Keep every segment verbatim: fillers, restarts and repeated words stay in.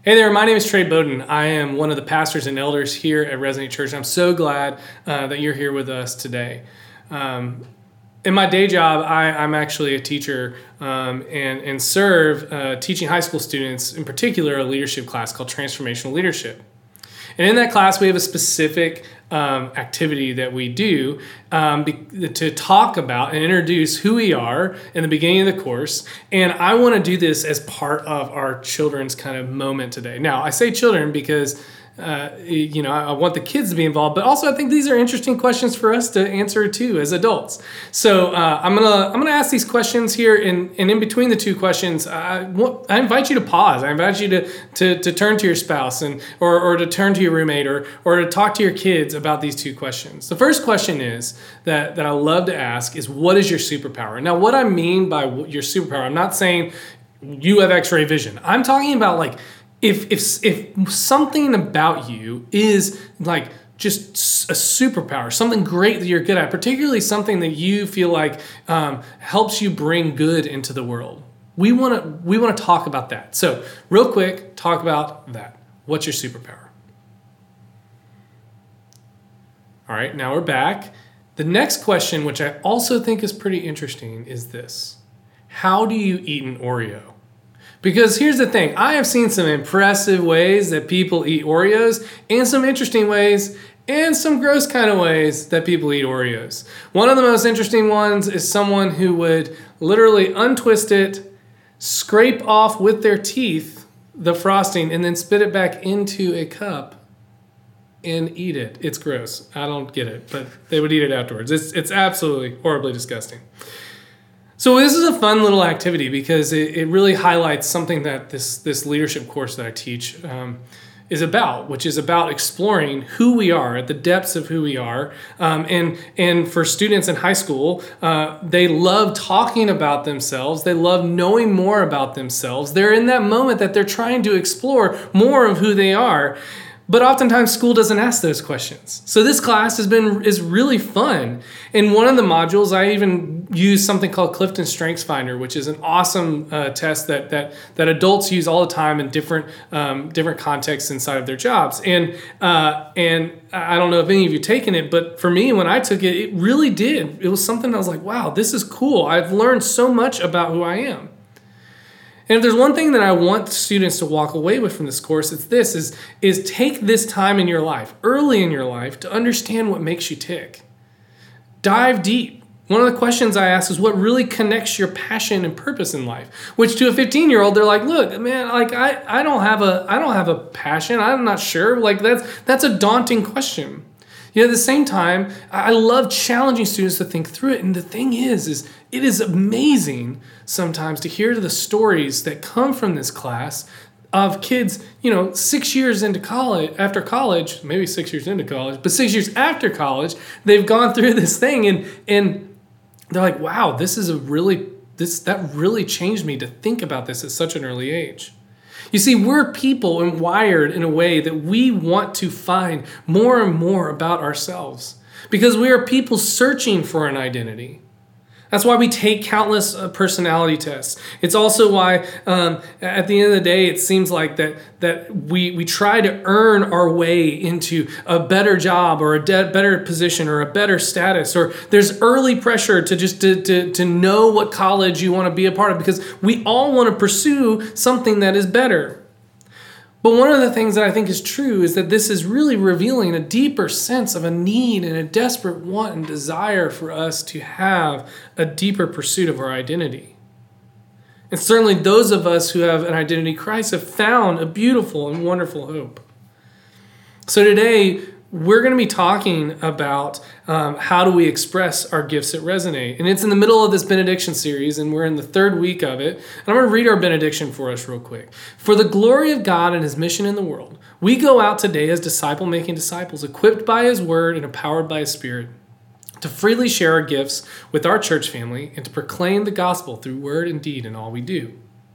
Hey there, my name is Trey Bowden. I am one of the pastors and elders here at Resonate Church. I'm so glad uh, that you're here with us today. Um, in my day job, I, I'm actually a teacher um, and, and serve uh, teaching high school students, in particular, a leadership class called Transformational Leadership. And in that class, we have a specific um, activity that we do um, be, to talk about and introduce who we are in the beginning of the course. And I want to do this as part of our children's kind of moment today. Now, I say children because Uh, you know, I want the kids to be involved, but also I think these are interesting questions for us to answer too as adults. So uh, I'm gonna I'm gonna ask these questions here, and, and in between the two questions, I, want, I invite you to pause. I invite you to to, to turn to your spouse and or, or to turn to your roommate or or to talk to your kids about these two questions. The first question is that that I love to ask is, what is your superpower? Now, what I mean by your superpower, I'm not saying you have X-ray vision. I'm talking about like. If if if something about you is like just a superpower, something great that you're good at, particularly something that you feel like um, helps you bring good into the world, we want to we want to talk about that. So real quick, talk about that. What's your superpower? All right, now we're back. The next question, which I also think is pretty interesting, is this: how do you eat an Oreo? Because here's the thing, I have seen some impressive ways that people eat Oreos and some interesting ways and some gross kind of ways that people eat Oreos. One of the most interesting ones is someone who would literally untwist it, scrape off with their teeth the frosting, and then spit it back into a cup and eat it. It's gross. I don't get it, but they would eat it afterwards. It's, it's absolutely horribly disgusting. So this is a fun little activity because it, it really highlights something that this this leadership course that I teach um, is about, which is about exploring who we are, at the depths of who we are. Um, and, and for students in high school, uh, they love talking about themselves. They love knowing more about themselves. They're in that moment that they're trying to explore more of who they are. But oftentimes school doesn't ask those questions. So this class has been is really fun. In one of the modules, I even use something called Clifton Strengths Finder, which is an awesome uh, test that that that adults use all the time in different um, different contexts inside of their jobs. And uh, and I don't know if any of you taken it, but for me, when I took it, it really did. It was something I was like, wow, this is cool. I've learned so much about who I am. And if there's one thing that I want students to walk away with from this course, it's this, is, is take this time in your life, early in your life, to understand what makes you tick. Dive deep. One of the questions I ask is what really connects your passion and purpose in life, which to a fifteen-year-old, they're like, look, man, like I, I don't have a I don't have a passion. I'm not sure. Like that's that's a daunting question. Yet at the same time, I love challenging students to think through it. And the thing is, is it is amazing sometimes to hear the stories that come from this class of kids, you know, six years into college, after college, maybe six years into college, but six years after college, they've gone through this thing and and they're like, wow, this is a really, this that really changed me to think about this at such an early age. You see, we're people and wired in a way that we want to find more and more about ourselves because we are people searching for an identity. That's why we take countless uh, personality tests. It's also why, um, at the end of the day, it seems like that that we we try to earn our way into a better job or a de- better position or a better status. Or there's early pressure to just to, to, to know what college you want to be a part of because we all want to pursue something that is better. But one of the things that I think is true is that this is really revealing a deeper sense of a need and a desperate want and desire for us to have a deeper pursuit of our identity. And certainly those of us who have an identity crisis have found a beautiful and wonderful hope. So today, we're going to be talking about um, how do we express our gifts at Resonate. And it's in the middle of this benediction series, and we're in the third week of it. And I'm going to read our benediction for us real quick. For the glory of God and his mission in the world, we go out today as disciple-making disciples, equipped by his word and empowered by his spirit, to freely share our gifts with our church family and to proclaim the gospel through word and deed in all we do.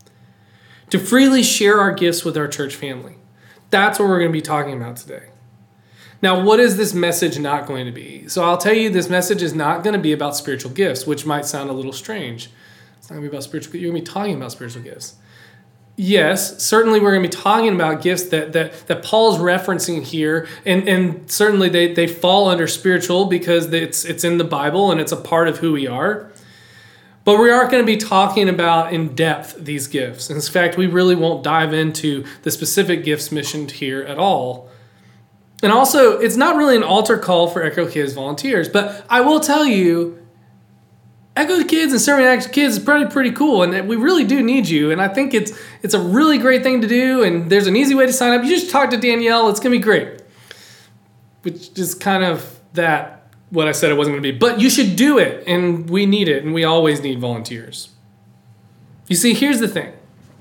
To freely share our gifts with our church family. That's what we're going to be talking about today. Now, what is this message not going to be? So I'll tell you, this message is not going to be about spiritual gifts, which might sound a little strange. It's not going to be about spiritual gifts. You're going to be talking about spiritual gifts. yes, certainly we're going to be talking about gifts that that, that Paul's referencing here, and, and certainly they, they fall under spiritual because it's it's in the Bible and it's a part of who we are. But we aren't going to be talking about in depth these gifts. In fact, we really won't dive into the specific gifts mentioned here at all. And also, it's not really an altar call for Echo Kids volunteers, but I will tell you, Echo Kids and Serving Echo Kids is pretty pretty cool, and we really do need you. And I think it's it's a really great thing to do. And there's an easy way to sign up. You just talk to Danielle. It's gonna be great. Which is kind of that what I said it wasn't gonna be. But you should do it, and we need it, and we always need volunteers. You see, here's the thing.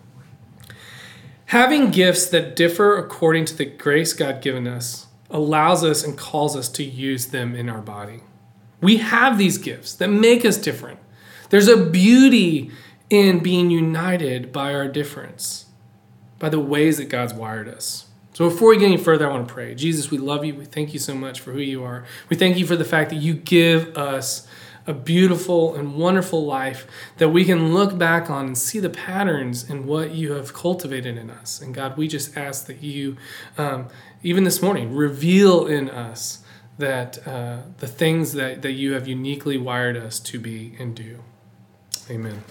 Having gifts that differ according to the grace God given us allows us and calls us to use them in our body. We have these gifts that make us different. There's a beauty in being united by our difference, by the ways that God's wired us. So before we get any further, I want to pray. Jesus, we love you. We thank you so much for who you are. We thank you for the fact that you give us a beautiful and wonderful life that we can look back on and see the patterns in what you have cultivated in us. And God, we just ask that you, um, even this morning, reveal in us that uh, the things that, that you have uniquely wired us to be and do. Amen.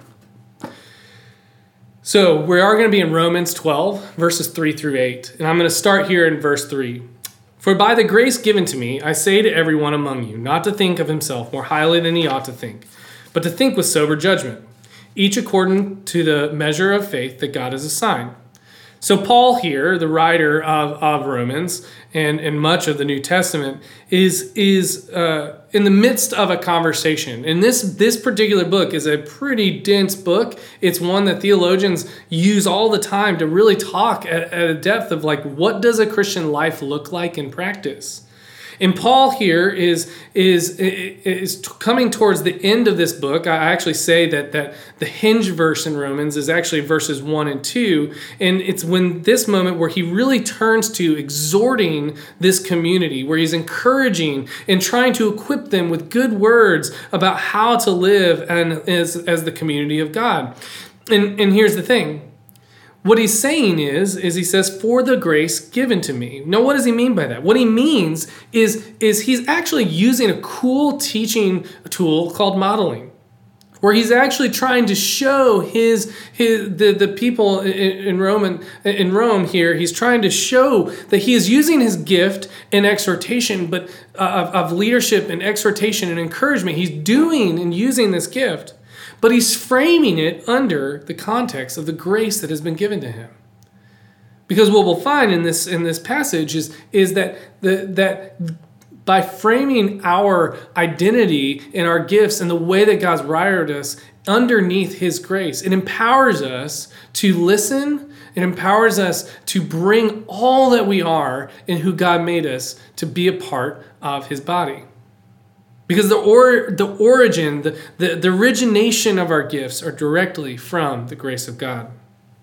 So we are going to be in Romans twelve, verses three through eight. And I'm going to start here in verse three. For by the grace given to me, I say to everyone among you, not to think of himself more highly than he ought to think, but to think with sober judgment, each according to the measure of faith that God has assigned. So Paul here, the writer of, of Romans and, and much of the New Testament, is is uh, in the midst of a conversation. And this, this particular book is a pretty dense book. It's one that theologians use all the time to really talk at, at a depth of like, what does a Christian life look like in practice? And Paul here is, is, is coming towards the end of this book. I actually say that, that the hinge verse in Romans is actually verses one and two. And it's when this moment where he really turns to exhorting this community, where he's encouraging and trying to equip them with good words about how to live and as, as the community of God. And, and here's the thing. What he's saying is, is he says, for the grace given to me. Now, what does he mean by that? What he means is, is he's actually using a cool teaching tool called modeling, where he's actually trying to show his, his the, the people in, in, Roman, in Rome here, he's trying to show that he is using his gift and exhortation, but uh, of, of leadership and exhortation and encouragement. He's doing and using this gift. But he's framing it under the context of the grace that has been given to him. Because what we'll find in this in this passage is, is that the, that by framing our identity and our gifts and the way that God's wired us underneath his grace, it empowers us to listen. It empowers us to bring all that we are in who God made us to be a part of his body. Because the or, the origin, the, the, the origination of our gifts are directly from the grace of God.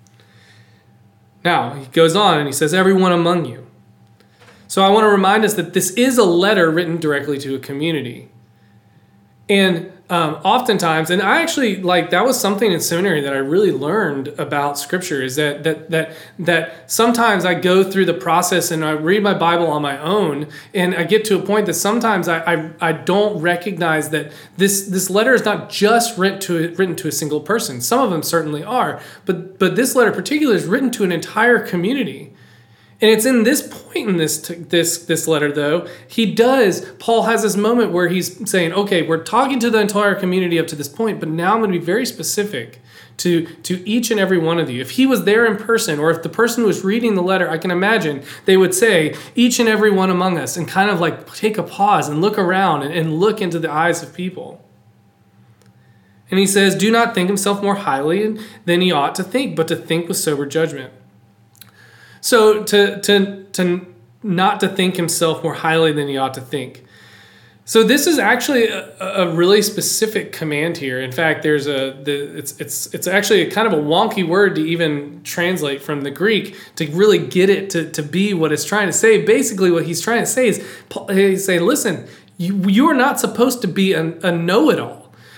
Now, he goes on and he says, everyone among you. So I want to remind us that this is a letter written directly to a community. And um, oftentimes, and I actually, like, that was something in seminary that I really learned about Scripture, is that that that that sometimes I go through the process and I read my Bible on my own, and I get to a point that sometimes I I, I don't recognize that this this letter is not just written to written to a single person. Some of them certainly are, but but this letter in particular is written to an entire community. And it's in this point in this this this letter, though, he does, Paul has this moment where he's saying, okay, we're talking to the entire community up to this point, but now I'm going to be very specific to, to each and every one of you. If he was there in person, or if the person who was reading the letter, I can imagine, they would say, each and every one among us, and kind of like take a pause and look around and, and look into the eyes of people. And he says, do not think himself more highly than he ought to think, but to think with sober judgment. So to to to not to think himself more highly than he ought to think. So this is actually a, a really specific command here. In fact, there's a the, it's it's it's actually a kind of a wonky word to even translate from the Greek to really get it to, to be what it's trying to say. Basically, what he's trying to say is he's saying, listen, you you are not supposed to be a, a know-it-all.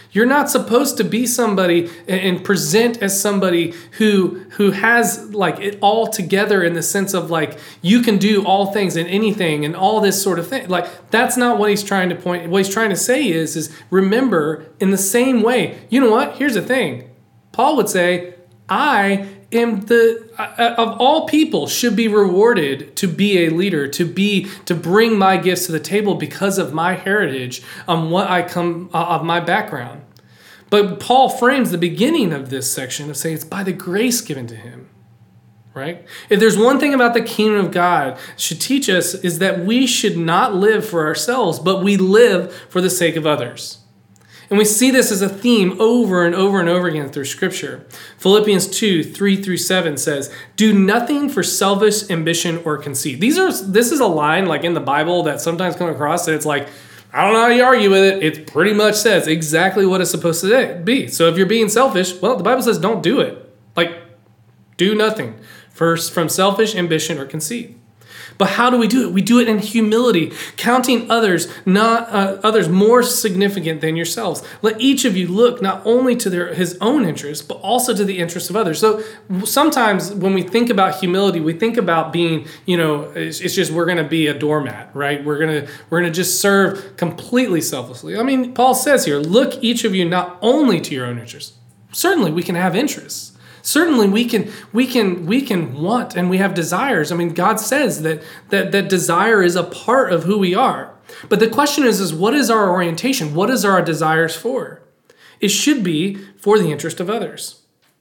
You're not supposed to be somebody and present as somebody who who has like it all together in the sense of like you can do all things and anything and all this sort of thing. Like that's not what he's trying to point. What he's trying to say is is remember in the same way. You know what? Here's the thing. Paul would say, I am the uh, of all people should be rewarded to be a leader, to be to bring my gifts to the table because of my heritage, on what I come uh, of my background. But Paul frames the beginning of this section of saying it's by the grace given to him. Right? If there's one thing about the kingdom of God should teach us is that we should not live for ourselves, but we live for the sake of others. And we see this as a theme over and over and over again through Scripture. Philippians two, three through seven says, do nothing for selfish ambition or conceit. These are. This is a line like in the Bible that sometimes come across and it's like, I don't know how you argue with it. It pretty much says exactly what it's supposed to be. So if you're being selfish, well, the Bible says don't do it. Like, do nothing first from selfish ambition or conceit. But how do we do it? We do it in humility, counting others not uh, others more significant than yourselves. Let each of you look not only to their his own interests, but also to the interests of others. So sometimes when we think about humility, we think about being, you know, it's, it's just we're going to be a doormat, right? We're going to we're going to just serve completely selflessly. I mean, Paul says here, look each of you not only to your own interests. Certainly, we can have interests. Certainly we can we can we can want and we have desires. I mean, God says that that that desire is a part of who we are. But the question is, is what is our orientation? What is our desires for? It should be for the interest of others.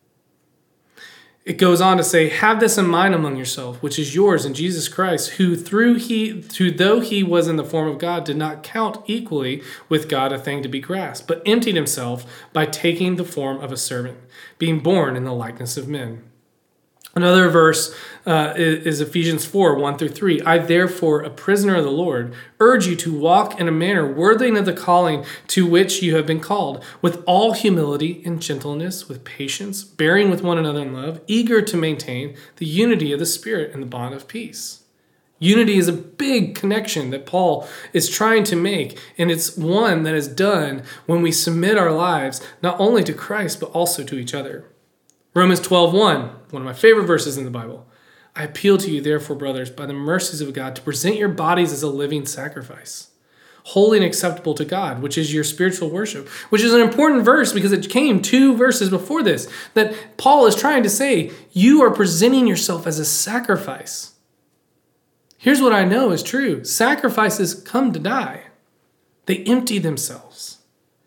It goes on to say, have this in mind among yourself, which is yours in Jesus Christ, who through he who though he was in the form of God, did not count equally with God a thing to be grasped, but emptied himself by taking the form of a servant, being born in the likeness of men. Another verse uh, is Ephesians four, one through three. I, therefore, a prisoner of the Lord, urge you to walk in a manner worthy of the calling to which you have been called, with all humility and gentleness, with patience, bearing with one another in love, eager to maintain the unity of the Spirit in the bond of peace. Unity is a big connection that Paul is trying to make, and it's one that is done when we submit our lives not only to Christ, but also to each other. Romans twelve one, one of my favorite verses in the Bible. I appeal to you, therefore, brothers, by the mercies of God, to present your bodies as a living sacrifice, holy and acceptable to God, which is your spiritual worship, which is an important verse because it came two verses before this, that Paul is trying to say, you are presenting yourself as a sacrifice. Here's what I know is true. Sacrifices come to die. They empty themselves.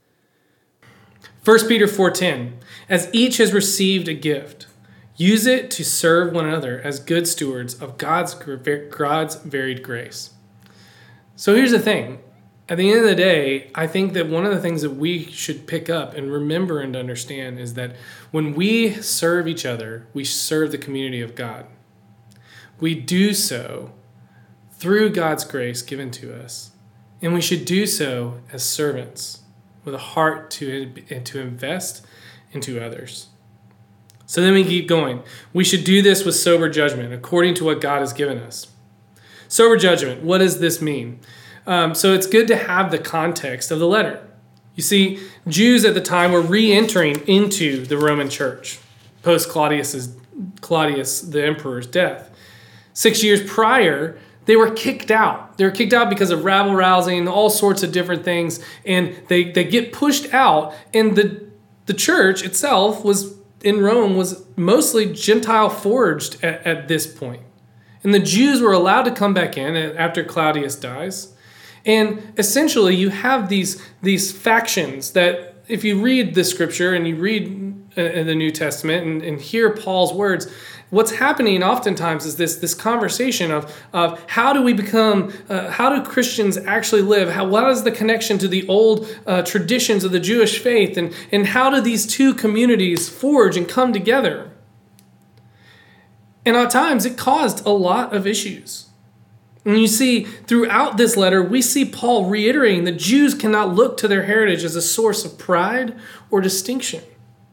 First Peter four ten, as each has received a gift, use it to serve one another as good stewards of God's, God's varied grace. So here's the thing. At the end of the day, I think that one of the things that we should pick up and remember and understand is that when we serve each other, we serve the community of God. We do so through God's grace given to us. And we should do so as servants with a heart to, to invest into others. So then we keep going. We should do this with sober judgment according to what God has given us. Sober judgment, what does this mean? Um, so it's good to have the context of the letter. You see, Jews at the time were re-entering into the Roman church post Claudius's, Claudius, the emperor's death. Six years prior, they were kicked out. They were kicked out because of rabble-rousing, all sorts of different things, and they, they get pushed out, and the, the church itself was in Rome was mostly Gentile forged at, at this point. And the Jews were allowed to come back in after Claudius dies. And essentially you have these, these factions that if you read the scripture and you read uh, the New Testament and, and hear Paul's words, what's happening oftentimes is this, this conversation of, of how do we become, uh, how do Christians actually live? How, what is the connection to the old uh, traditions of the Jewish faith? And, and how do these two communities forge and come together? And at times it caused a lot of issues. And you see, throughout this letter, we see Paul reiterating that Jews cannot look to their heritage as a source of pride or distinction.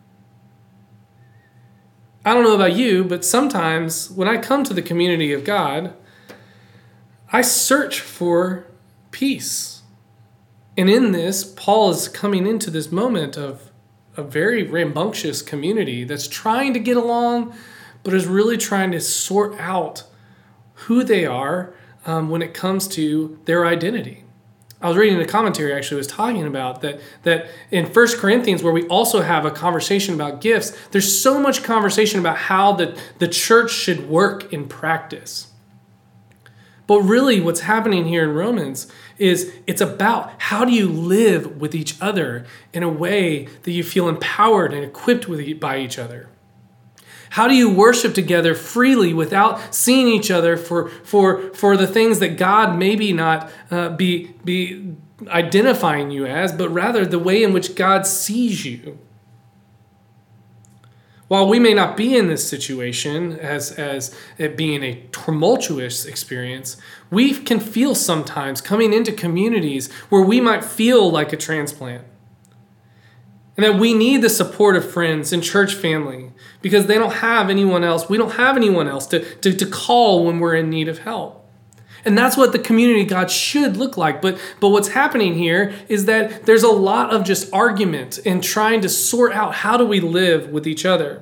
I don't know about you, but sometimes when I come to the community of God, I search for peace And in this, Paul is coming into this moment of a very rambunctious community that's trying to get along, but is really trying to sort out who they are um, when it comes to their identity. I was reading a commentary actually was talking about that that in First Corinthians, where we also have a conversation about gifts, there's so much conversation about how the, the church should work in practice. But really what's happening here in Romans is it's about how do you live with each other in a way that you feel empowered and equipped with by each other. How do you worship together freely without seeing each other for for for the things that God maybe not uh, be be identifying you as, but rather the way in which God sees you? While we may not be in this situation as, as it being a tumultuous experience, we can feel sometimes coming into communities where we might feel like a transplant. And that we need the support of friends and church family because they don't have anyone else. We don't have anyone else to, to, to call when we're in need of help. And that's what the community of God should look like. But, but what's happening here is that there's a lot of just argument and trying to sort out how do we live with each other.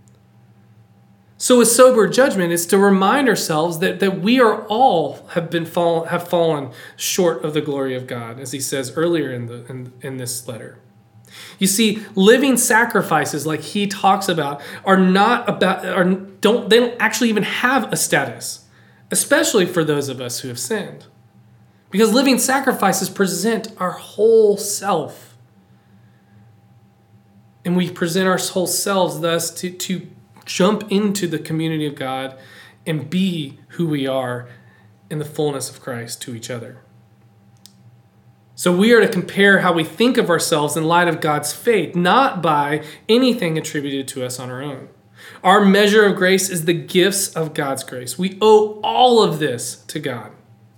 So a sober judgment is to remind ourselves that, that we are all have been fall, have fallen short of the glory of God, as he says earlier in the in, in this letter. You see, living sacrifices like he talks about are not about are don't they don't actually even have a status, especially for those of us who have sinned. Because living sacrifices present our whole self. And we present our whole selves thus to, to jump into the community of God and be who we are in the fullness of Christ to each other. So we are to compare how we think of ourselves in light of God's faith, not by anything attributed to us on our own. Our measure of grace is the gifts of God's grace. We owe all of this to God.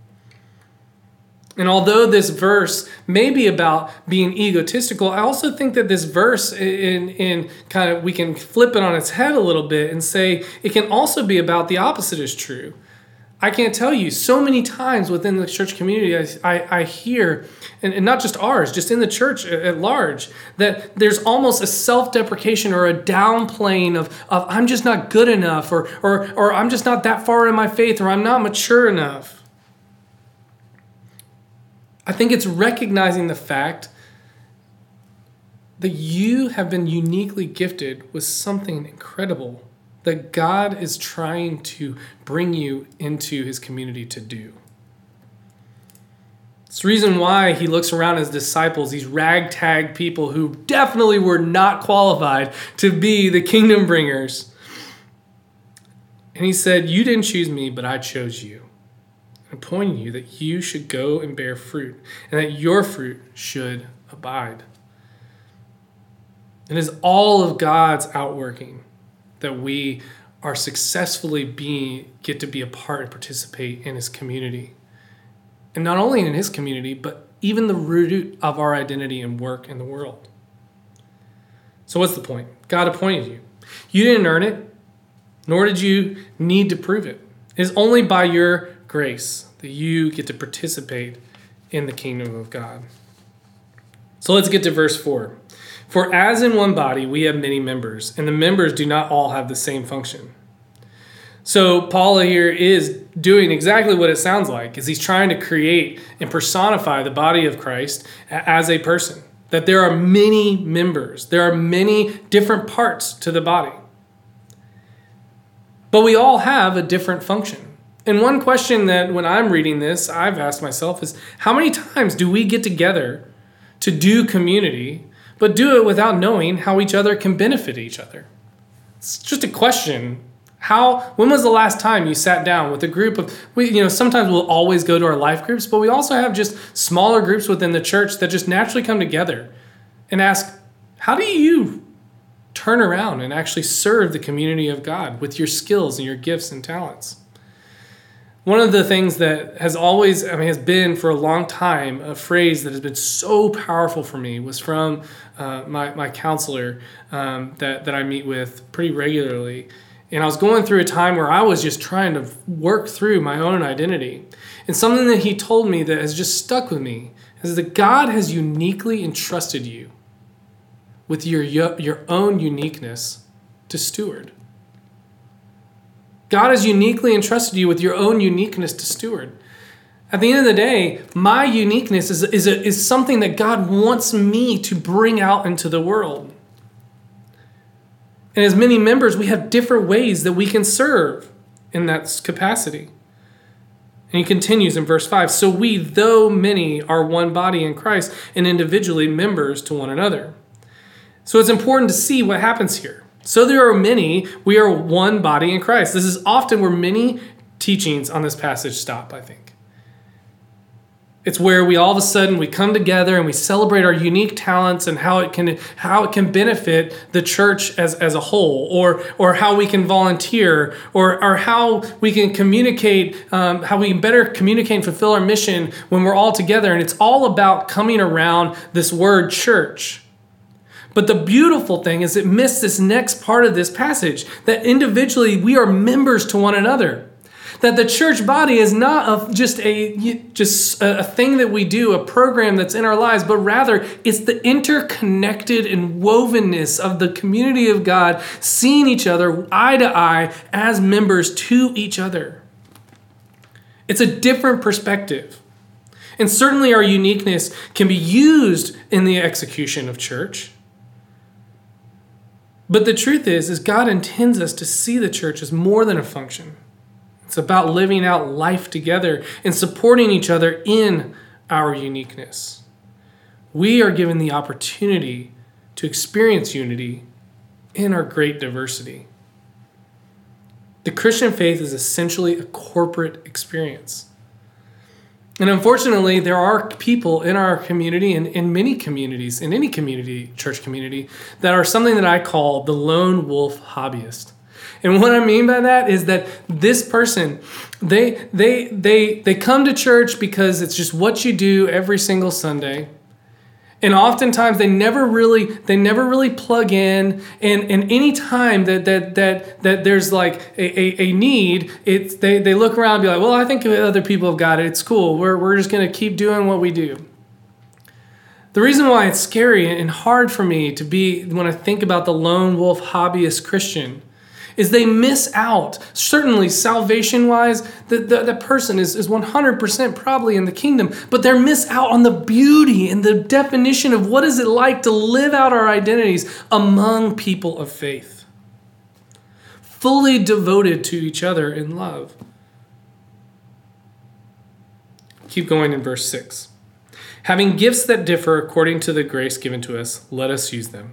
And although this verse may be about being egotistical, I also think that this verse in, in kind of, we can flip it on its head a little bit and say it can also be about the opposite is true. I can't tell you, so many times within the church community, I, I, I hear, and, and not just ours, just in the church at large, that there's almost a self-deprecation or a downplaying of, of I'm just not good enough, or, or, or I'm just not that far in my faith, or I'm not mature enough. I think it's recognizing the fact that you have been uniquely gifted with something incredible that God is trying to bring you into his community to do. It's the reason why he looks around his disciples, these ragtag people who definitely were not qualified to be the kingdom bringers. And he said, you didn't choose me, but I chose you. Appointing you that you should go and bear fruit, and that your fruit should abide. It is all of God's outworking that we are successfully being get to be a part and participate in his community. And not only in his community, but even the root of our identity and work in the world. So what's the point? God appointed you. You didn't earn it, nor did you need to prove it. It is only by your grace that you get to participate in the kingdom of God. So let's get to verse four. For as in one body we have many members, and the members do not all have the same function. So Paul here is doing exactly what it sounds like, is he's trying to create and personify the body of Christ as a person. That there are many members. There are many different parts to the body. But we all have a different function. And one question that when I'm reading this, I've asked myself is, how many times do we get together to do community, but do it without knowing how each other can benefit each other? It's just a question. How, when was the last time you sat down with a group of, we, you know, sometimes we'll always go to our life groups, but we also have just smaller groups within the church that just naturally come together and ask, how do you turn around and actually serve the community of God with your skills and your gifts and talents? One of the things that has always, I mean, has been for a long time, a phrase that has been so powerful for me was from uh, my, my counselor um, that, that I meet with pretty regularly. And I was going through a time where I was just trying to work through my own identity. And something that he told me that has just stuck with me is that God has uniquely entrusted you with your, your own uniqueness to steward. God has uniquely entrusted you with your own uniqueness to steward. At the end of the day, my uniqueness is, is, a, is something that God wants me to bring out into the world. And as many members, we have different ways that we can serve in that capacity. And he continues in verse five, so we, though many, are one body in Christ and individually members to one another. So it's important to see what happens here. So there are many, we are one body in Christ. This is often where many teachings on this passage stop, I think. It's where we all of a sudden we come together and we celebrate our unique talents and how it can how it can benefit the church as, as a whole, or or how we can volunteer, or or how we can communicate, um, how we can better communicate and fulfill our mission when we're all together. And it's all about coming around this word church. But the beautiful thing is it missed this next part of this passage, that individually we are members to one another. That the church body is not a, just a just a thing that we do, a program that's in our lives, but rather it's the interconnected and wovenness of the community of God, seeing each other eye to eye as members to each other. It's a different perspective. And certainly our uniqueness can be used in the execution of church. But the truth is, is God intends us to see the church as more than a function. It's about living out life together and supporting each other in our uniqueness. We are given the opportunity to experience unity in our great diversity. The Christian faith is essentially a corporate experience. And unfortunately, there are people in our community and in many communities, in any community, church community, that are something that I call the lone wolf hobbyist. And what I mean by that is that this person, they they they they come to church because it's just what you do every single Sunday. And oftentimes they never really they never really plug in. And, and any time that that that that there's like a, a, a need, it's they, they look around and be like, well, I think other people have got it. It's cool. We're we're just gonna keep doing what we do. The reason why it's scary and hard for me to be when I think about the lone wolf hobbyist Christian is they miss out. Certainly, salvation-wise, the, the, the person is, is one hundred percent probably in the kingdom, but they miss out on the beauty and the definition of what is it like to live out our identities among people of faith, fully devoted to each other in love. Keep going in verse six. Having gifts that differ according to the grace given to us, let us use them.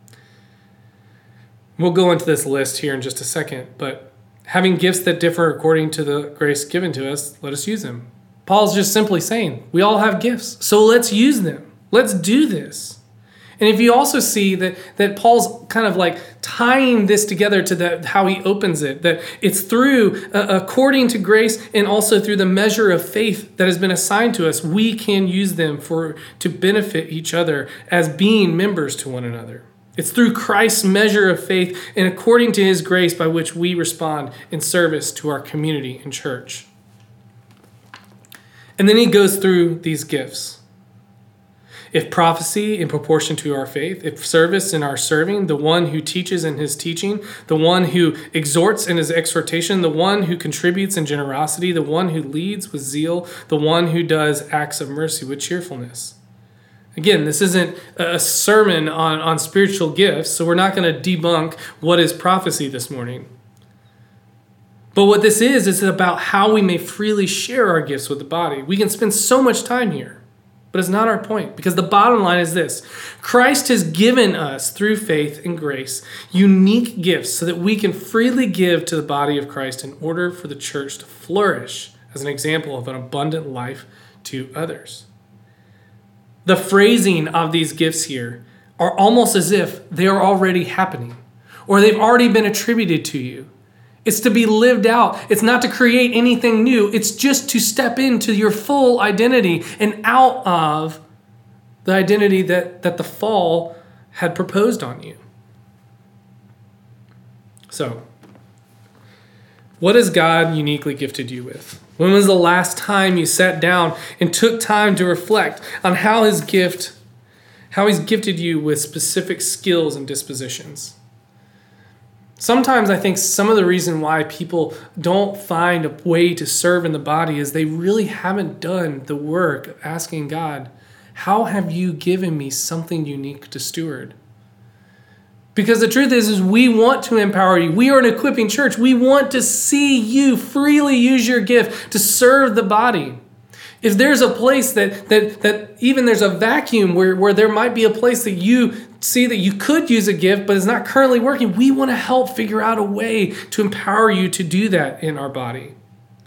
We'll go into this list here in just a second, but having gifts that differ according to the grace given to us, let us use them. Paul's just simply saying, we all have gifts, so let's use them. Let's do this. And if you also see that, that Paul's kind of like tying this together to the, how he opens it, that it's through, uh, according to grace and also through the measure of faith that has been assigned to us, we can use them for to benefit each other as being members to one another. It's through Christ's measure of faith and according to his grace by which we respond in service to our community and church. And then he goes through these gifts. If prophecy in proportion to our faith, if service in our serving, the one who teaches in his teaching, the one who exhorts in his exhortation, the one who contributes in generosity, the one who leads with zeal, the one who does acts of mercy with cheerfulness. Again, this isn't a sermon on, on spiritual gifts, so we're not going to debunk what is prophecy this morning. But what this is, is about how we may freely share our gifts with the body. We can spend so much time here, but it's not our point, because the bottom line is this. Christ has given us, through faith and grace, unique gifts so that we can freely give to the body of Christ in order for the church to flourish as an example of an abundant life to others. The phrasing of these gifts here are almost as if they are already happening or they've already been attributed to you. It's to be lived out. It's not to create anything new. It's just to step into your full identity and out of the identity that, that the fall had proposed on you. So, What has God uniquely gifted you with? When was the last time you sat down and took time to reflect on how his gift, how he's gifted you with specific skills and dispositions? Sometimes I think some of the reason why people don't find a way to serve in the body is they really haven't done the work of asking God, how have you given me something unique to steward? Because the truth is, is we want to empower you. We are an equipping church. We want to see you freely use your gift to serve the body. If there's a place that that that even there's a vacuum where, where there might be a place that you see that you could use a gift but is not currently working, we want to help figure out a way to empower you to do that in our body.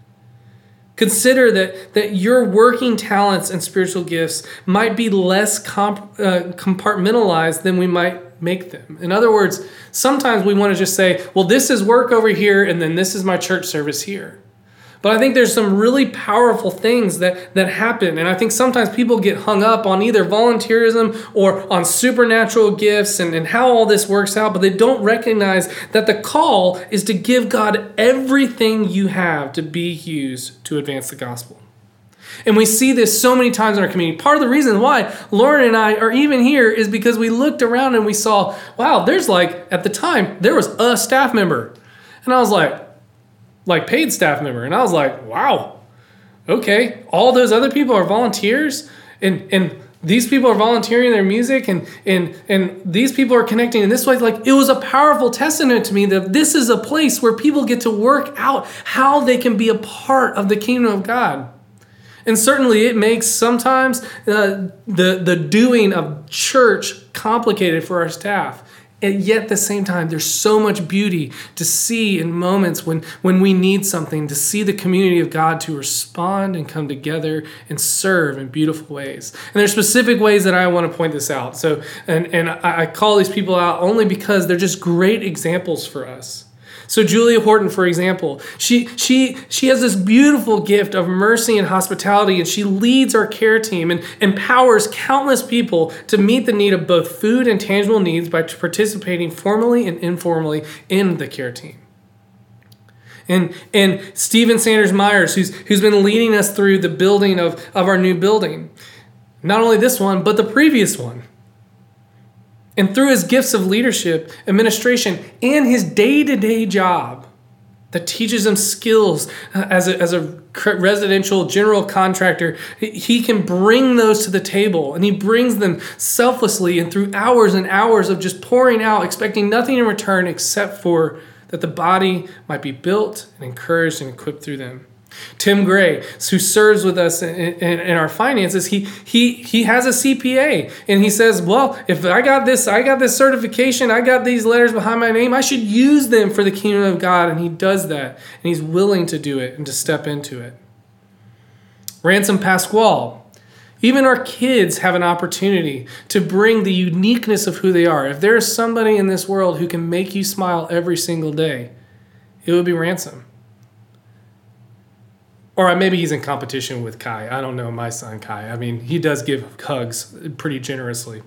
Consider that, that your working talents and spiritual gifts might be less comp, uh, compartmentalized than we might make them. In other words, sometimes we want to just say, well, this is work over here, and then this is my church service here. But I think there's some really powerful things that, that happen. And I think sometimes people get hung up on either volunteerism or on supernatural gifts and, and how all this works out, but they don't recognize that the call is to give God everything you have to be used to advance the gospel. And we see this so many times in our community. Part of the reason why Lauren and I are even here is because we looked around and we saw, wow, there's like, at the time, there was a staff member. And I was like, like paid staff member. And I was like, wow, okay. All those other people are volunteers and, and these people are volunteering their music and, and, and these people are connecting in this way. Like it was a powerful testament to me that this is a place where people get to work out how they can be a part of the kingdom of God. And certainly it makes sometimes uh, the, the doing of church complicated for our staff. And yet at the same time, there's so much beauty to see in moments when, when we need something, to see the community of God to respond and come together and serve in beautiful ways. And there's specific ways that I want to point this out. So, and, and I, I call these people out only because they're just great examples for us. So Julia Horton, for example, she she she has this beautiful gift of mercy and hospitality, and she leads our care team and empowers countless people to meet the need of both food and tangible needs by participating formally and informally in the care team. And and Stephen Sanders Myers, who's who's been leading us through the building of, of our new building. Not only this one, but the previous one. And through his gifts of leadership, administration, and his day-to-day job that teaches him skills as a, as a residential general contractor, he can bring those to the table, and he brings them selflessly and through hours and hours of just pouring out, expecting nothing in return except for that the body might be built and encouraged and equipped through them. Tim Gray, who serves with us in, in, in our finances, he he he has a C P A, and he says, well, if I got this, I got this certification, I got these letters behind my name, I should use them for the kingdom of God, and he does that, and he's willing to do it and to step into it. Ransom Pasquale, even our kids have an opportunity to bring the uniqueness of who they are. If there is somebody in this world who can make you smile every single day, it would be Ransom. Or maybe he's in competition with Kai. I don't know my son, Kai. I mean, he does give hugs pretty generously.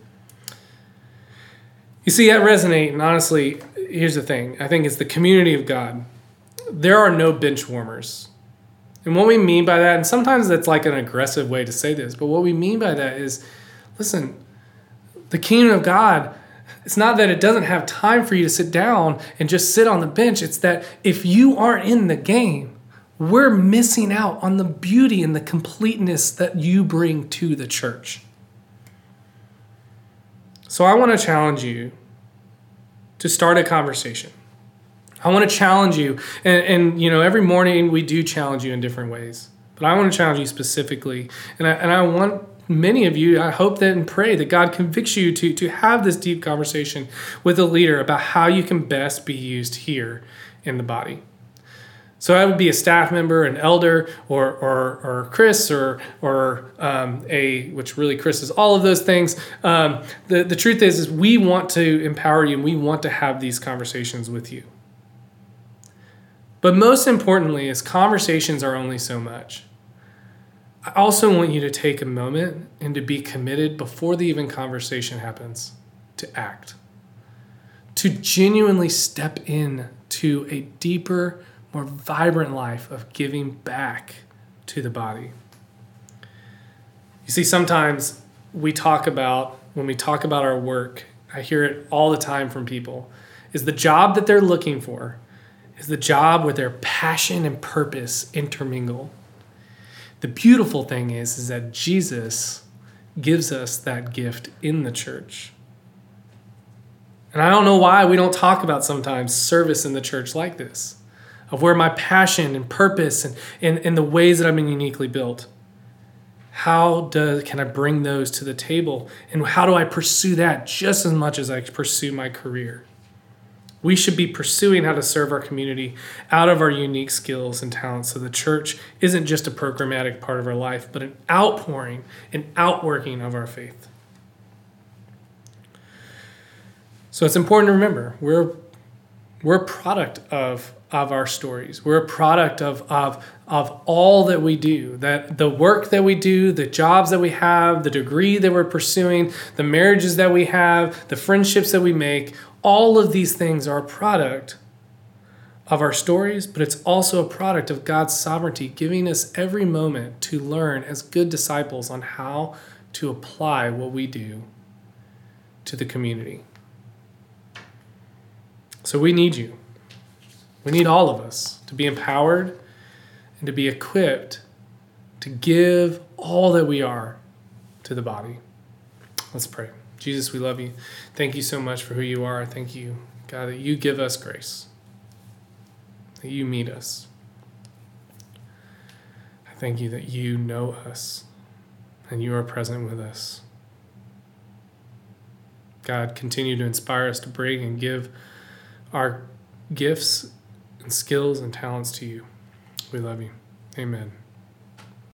You see, at Resonate, and honestly, here's the thing. I think it's the community of God. There are no bench warmers. And what we mean by that, and sometimes that's like an aggressive way to say this, but what we mean by that is, listen, the kingdom of God, it's not that it doesn't have time for you to sit down and just sit on the bench. It's that if you aren't in the game, we're missing out on the beauty and the completeness that you bring to the church. So I want to challenge you to start a conversation. I want to challenge you, and, and you know, every morning we do challenge you in different ways, but I want to challenge you specifically, and I, and I want many of you, I hope that and pray that God convicts you to, to have this deep conversation with a leader about how you can best be used here in the body. So I would be a staff member, an elder, or or or Chris, or or um, a which really Chris is all of those things. Um, the the truth is, is we want to empower you, and we want to have these conversations with you. But most importantly, is conversations are only so much. I also want you to take a moment and to be committed before the even conversation happens to act, to genuinely step in to a deeper, more vibrant life of giving back to the body. You see, sometimes we talk about, when we talk about our work, I hear it all the time from people, is the job that they're looking for is the job where their passion and purpose intermingle. The beautiful thing is, is that Jesus gives us that gift in the church. And I don't know why we don't talk about sometimes service in the church like this, of where my passion and purpose and, and, and the ways that I've been uniquely built. How do, can I bring those to the table? And how do I pursue that just as much as I pursue my career? We should be pursuing how to serve our community out of our unique skills and talents so the church isn't just a programmatic part of our life, but an outpouring, an outworking of our faith. So it's important to remember, we're, we're a product of, of our stories. We're a product of, of, of all that we do, that the work that we do, the jobs that we have, the degree that we're pursuing, the marriages that we have, the friendships that we make. All of these things are a product of our stories, but it's also a product of God's sovereignty, giving us every moment to learn as good disciples on how to apply what we do to the community. So we need you. We need all of us to be empowered and to be equipped to give all that we are to the body. Let's pray. Jesus, we love you. Thank you so much for who you are. Thank you, God, that you give us grace, that you meet us. I thank you that you know us and you are present with us. God, continue to inspire us to bring and give our gifts and skills and talents to you. We love you. Amen.